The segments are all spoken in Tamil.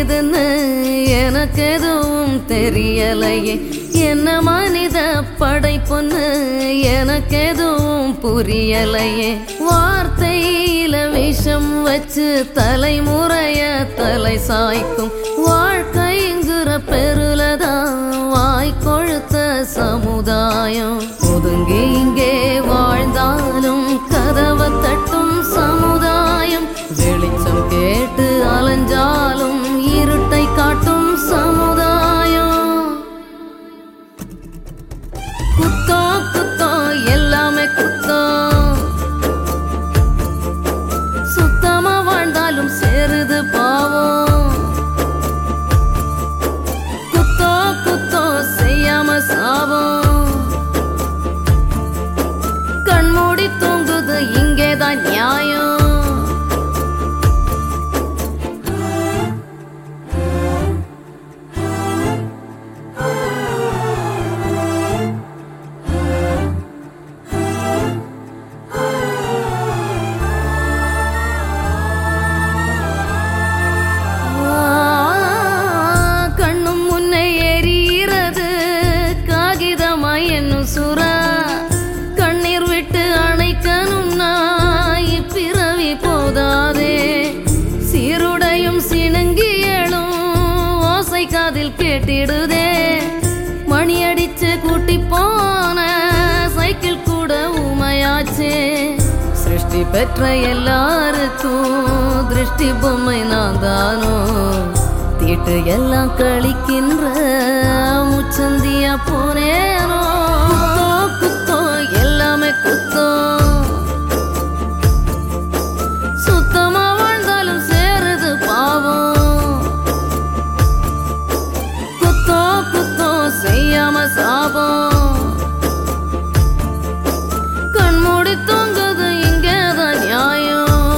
புரியுதுன்னு எனக்கு எதுவும் தெரியலையே. என்ன மனித படைப்புன்னு எனக்கு எதுவும் புரியலையே. வார்த்தையில விஷம் வச்சு தலைமுறைய தலை சாய்க்கும் வாழ்க்கைங்கிற பெருலதான் வாய் கொழுத்த சமுதாயம். ஒதுங்கி இங்கே வாழ்ந்தாலும் கதவை தட்டும் சமுதாயம். வெளிச்சம் கேட்டு அலைஞ்சாலும் இருட்டை காட்டும் சமுதாயம். குத்தம் குத்தம் எல்லாமே குத்தம். சுத்தமா வாழ்ந்தாலும் சேருது பாவம். குத்தம் குத்தம் செய்யாம சாவம். கண்மூடி தூங்குது இங்கேதான் நியாயம். கண்ணீர் விட்டு அணைக்கணும்னா இப்பிறவி போதாதே. சீருடையும் சிணுங்கியலும் ஓசை காதில் கேட்டிடுதே. மணி அடிச்சு கூட்டி போன சைக்கிள் கூட உமையாச்சே. சிருஷ்டி பெற்ற எல்லாருக்கும் திருஷ்டி பொம்மை நான் தானோ. தீட்டு எல்லாம் கழிக்கின்ற முச்சந்தியா போனேனோ. எல்லாமே குத்தம். சுத்தமா வாழ்ந்தாலும் சேருது பாவம். குத்தம் குத்தம் செய்யாம சாபம். கண்மூடி தூங்குது இங்கேதான் நியாயம்.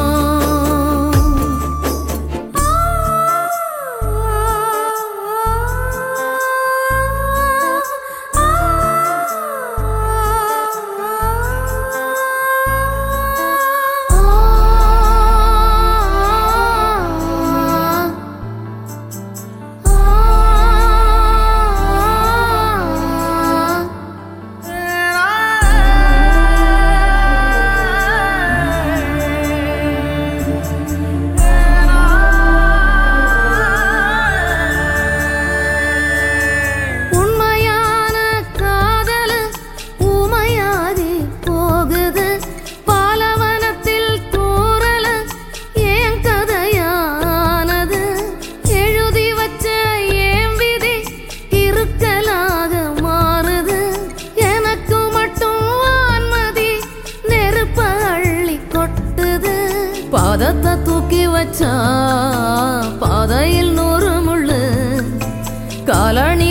பாதத்தை தூக்கி வச்சா பாதையில் 100 முள்ளு. காலணி